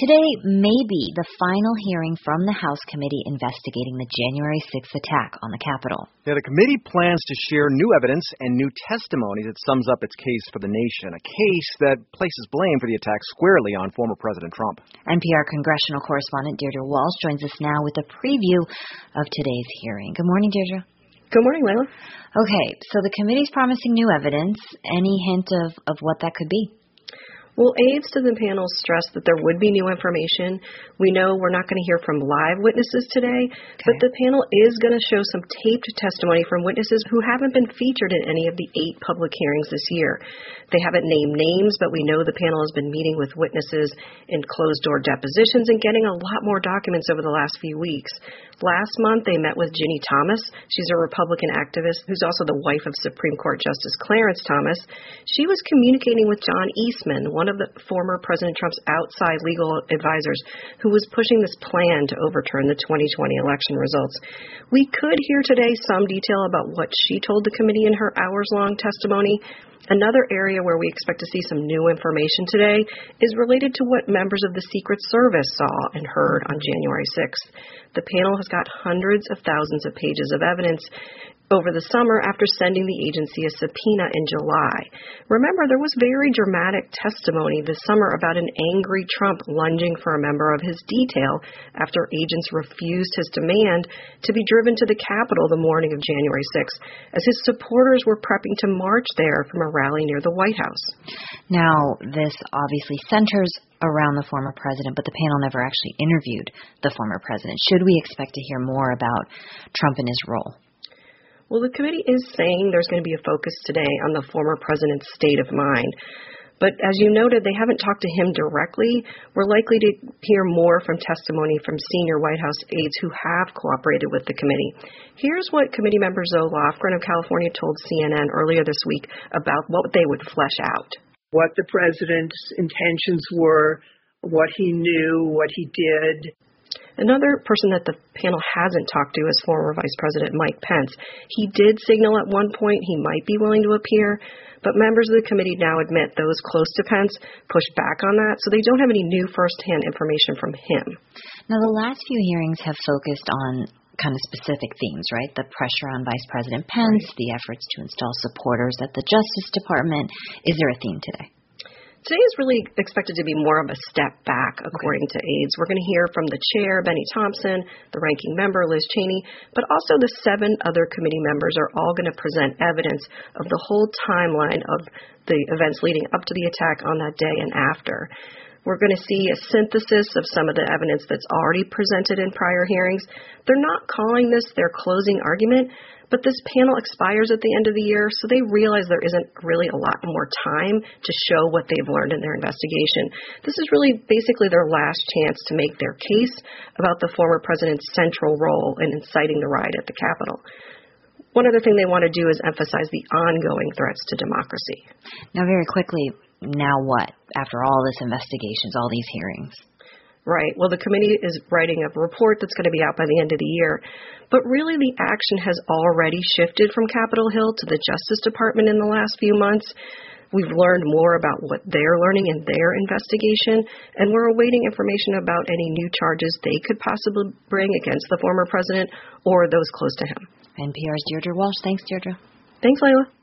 Today may be the final hearing from the House committee investigating the January 6th attack on the Capitol. Yeah, the committee plans to share new evidence and new testimony that sums up its case for the nation, a case that places blame for the attack squarely on former President Trump. NPR congressional correspondent Deirdre Walsh joins us now with a preview of today's hearing. Good morning, Deirdre. Good morning, Layla. Okay, so the committee's promising new evidence. Any hint of what that could be? Well, aides to the panel stressed that there would be new information. We know we're not going to hear from live witnesses today, but the panel is going to show some taped testimony from witnesses who haven't been featured in any of the 8 public hearings this year. They haven't named names, but we know the panel has been meeting with witnesses in closed-door depositions and getting a lot more documents over the last few weeks. Last month, they met with Ginny Thomas. She's a Republican activist who's also the wife of Supreme Court Justice Clarence Thomas. She was communicating with John Eastman, one of the former President Trump's outside legal advisors, who was pushing this plan to overturn the 2020 election results. We could hear today some detail about what she told the committee in her hours-long testimony. Another area where we expect to see some new information today is related to what members of the Secret Service saw and heard on January 6th. The panel has got hundreds of thousands of pages of evidence over the summer after sending the agency a subpoena in July. Remember, there was very dramatic testimony this summer about an angry Trump lunging for a member of his detail after agents refused his demand to be driven to the Capitol the morning of January 6th, as his supporters were prepping to march there from a rally near the White House. Now, this obviously centers around the former president, but the panel never actually interviewed the former president. Should we expect to hear more about Trump and his role? Well, the committee is saying there's going to be a focus today on the former president's state of mind. But as you noted, they haven't talked to him directly. We're likely to hear more from testimony from senior White House aides who have cooperated with the committee. Here's what committee member Zoe Lofgren of California told CNN earlier this week about what they would flesh out. What the president's intentions were, what he knew, what he did. Another person that the panel hasn't talked to is former Vice President Mike Pence. He did signal at one point he might be willing to appear, but members of the committee now admit those close to Pence pushed back on that, so they don't have any new firsthand information from him. Now, the last few hearings have focused on kind of specific themes, right? The pressure on Vice President Pence, the efforts to install supporters at the Justice Department. Is there a theme today? Today is really expected to be more of a step back, according to aides. We're going to hear from the chair, Benny Thompson, the ranking member, Liz Cheney, but also the 7 other committee members are all going to present evidence of the whole timeline of the events leading up to the attack on that day and after. We're going to see a synthesis of some of the evidence that's already presented in prior hearings. They're not calling this their closing argument, but this panel expires at the end of the year, so they realize there isn't really a lot more time to show what they've learned in their investigation. This is really basically their last chance to make their case about the former president's central role in inciting the riot at the Capitol. One other thing they want to do is emphasize the ongoing threats to democracy. Now, very quickly, now what? After all this investigations, all these hearings? Right. Well, the committee is writing a report that's going to be out by the end of the year. But really, the action has already shifted from Capitol Hill to the Justice Department in the last few months. We've learned more about what they're learning in their investigation, and we're awaiting information about any new charges they could possibly bring against the former president or those close to him. NPR's Deirdre Walsh. Thanks, Deirdre. Thanks, Layla.